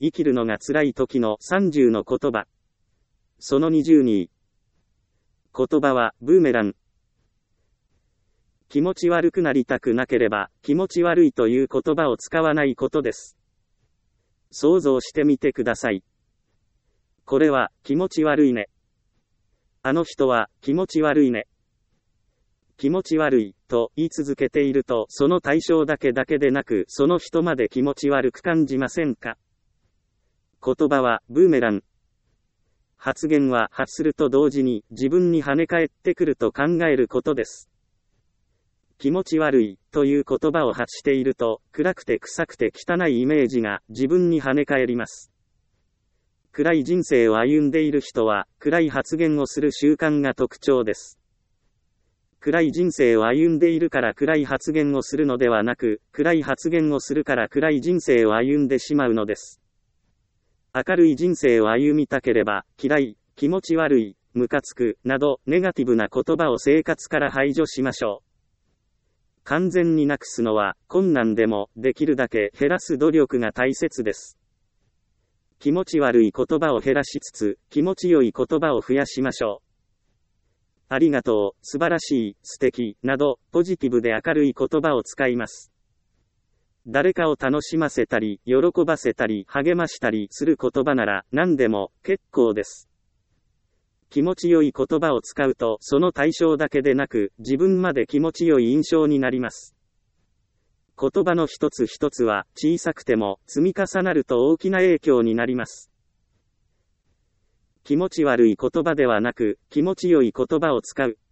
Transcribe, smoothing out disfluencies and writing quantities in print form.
生きるのが辛い時の30の言葉。その22。言葉はブーメラン。気持ち悪くなりたくなければ、気持ち悪いという言葉を使わないことです。想像してみてください。これは気持ち悪いね。あの人は気持ち悪いね。気持ち悪いと言い続けていると、その対象だけでなく、その人まで気持ち悪く感じませんか？言葉はブーメラン。発言は発すると同時に自分に跳ね返ってくると考えることです。気持ち悪いという言葉を発していると、暗くて臭くて汚いイメージが自分に跳ね返ります。暗い人生を歩んでいる人は、暗い発言をする習慣が特徴です。暗い人生を歩んでいるから暗い発言をするのではなく、暗い発言をするから暗い人生を歩んでしまうのです。明るい人生を歩みたければ、嫌い、気持ち悪い、ムカつく、など、ネガティブな言葉を生活から排除しましょう。完全になくすのは、困難でも、できるだけ減らす努力が大切です。気持ち悪い言葉を減らしつつ、気持ちよい言葉を増やしましょう。ありがとう、素晴らしい、素敵、など、ポジティブで明るい言葉を使います。誰かを楽しませたり、喜ばせたり、励ましたりする言葉なら、何でも、結構です。気持ちよい言葉を使うと、その対象だけでなく、自分まで気持ちよい印象になります。言葉の一つ一つは、小さくても、積み重なると大きな影響になります。気持ち悪い言葉ではなく、気持ちよい言葉を使う。